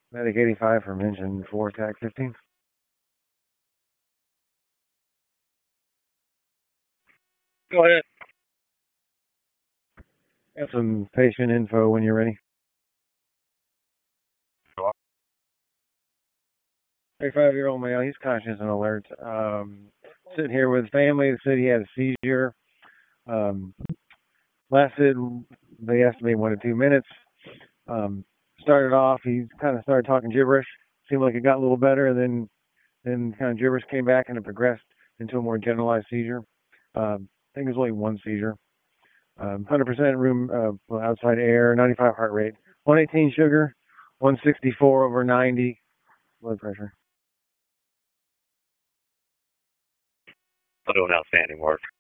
Medic 85 from engine 4, TAC 15. Go ahead. Got some patient info when you're ready. 35-year-old male, he's conscious and alert. Sitting here with family, said he had a seizure. Lasted, they estimate 1 to 2 minutes. Started off, he kind of started talking gibberish. Seemed like it got a little better, and then kind of gibberish came back and it progressed into a more generalized seizure. I think it was only one seizure. 100% room outside air, 95 heart rate, 118 sugar, 164 over 90 blood pressure. Doing outstanding work.